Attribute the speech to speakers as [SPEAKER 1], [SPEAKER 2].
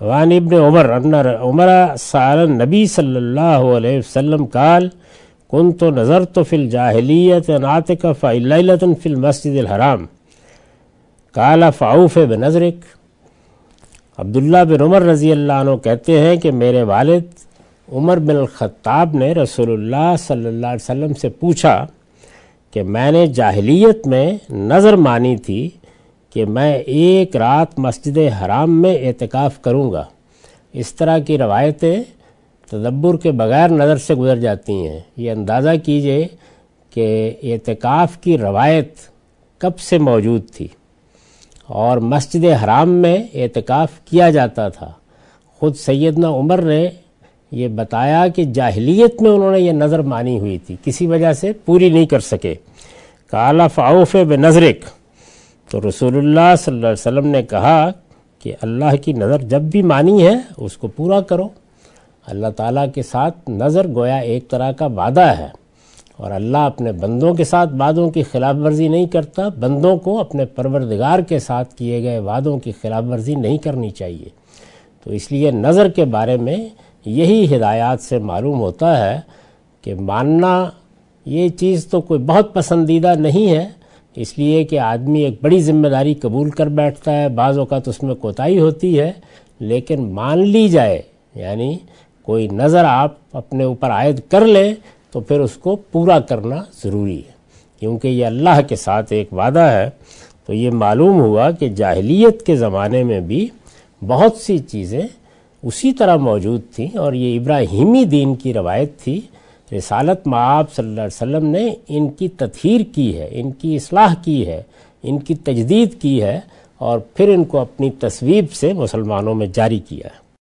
[SPEAKER 1] وعن ابن عمر ان عمر سأل النبی صلی اللہ علیہ وسلم قال كنت نظرت في الجاهلیة ان اعتکف لیلة في المسجد الحرام قال فعوف بنظرک۔ عبداللہ بن عمر رضی اللہ عنہ کہتے ہیں کہ میرے والد عمر بن الخطاب نے رسول اللہ صلی اللہ علیہ وسلم سے پوچھا کہ میں نے جاہلیت میں نظر مانی تھی کہ میں ایک رات مسجد حرام میں اعتکاف کروں گا۔ اس طرح کی روایتیں تدبر کے بغیر نظر سے گزر جاتی ہیں۔ یہ اندازہ کیجئے کہ اعتکاف کی روایت کب سے موجود تھی اور مسجد حرام میں اعتکاف کیا جاتا تھا۔ خود سیدنا عمر نے یہ بتایا کہ جاہلیت میں انہوں نے یہ نظر مانی ہوئی تھی، کسی وجہ سے پوری نہیں کر سکے۔ قال فعوف بنظرک، تو رسول اللہ صلی اللہ علیہ وسلم نے کہا کہ اللہ کی نظر جب بھی مانی ہے اس کو پورا کرو۔ اللہ تعالیٰ کے ساتھ نظر گویا ایک طرح کا وعدہ ہے، اور اللہ اپنے بندوں کے ساتھ وعدوں کی خلاف ورزی نہیں کرتا۔ بندوں کو اپنے پروردگار کے ساتھ کیے گئے وعدوں کی خلاف ورزی نہیں کرنی چاہیے۔ تو اس لیے نظر کے بارے میں یہی ہدایات سے معلوم ہوتا ہے کہ ماننا یہ چیز تو کوئی بہت پسندیدہ نہیں ہے، اس لیے کہ آدمی ایک بڑی ذمہ داری قبول کر بیٹھتا ہے، بعض اوقات اس میں کوتاہی ہوتی ہے، لیکن مان لی جائے، یعنی کوئی نظر آپ اپنے اوپر عائد کر لیں تو پھر اس کو پورا کرنا ضروری ہے، کیونکہ یہ اللہ کے ساتھ ایک وعدہ ہے۔ تو یہ معلوم ہوا کہ جاہلیت کے زمانے میں بھی بہت سی چیزیں اسی طرح موجود تھیں، اور یہ ابراہیمی دین کی روایت تھی۔ رسالت مآب صلی اللہ علیہ وسلم نے ان کی تطہیر کی ہے، ان کی اصلاح کی ہے، ان کی تجدید کی ہے، اور پھر ان کو اپنی تصویب سے مسلمانوں میں جاری کیا ہے۔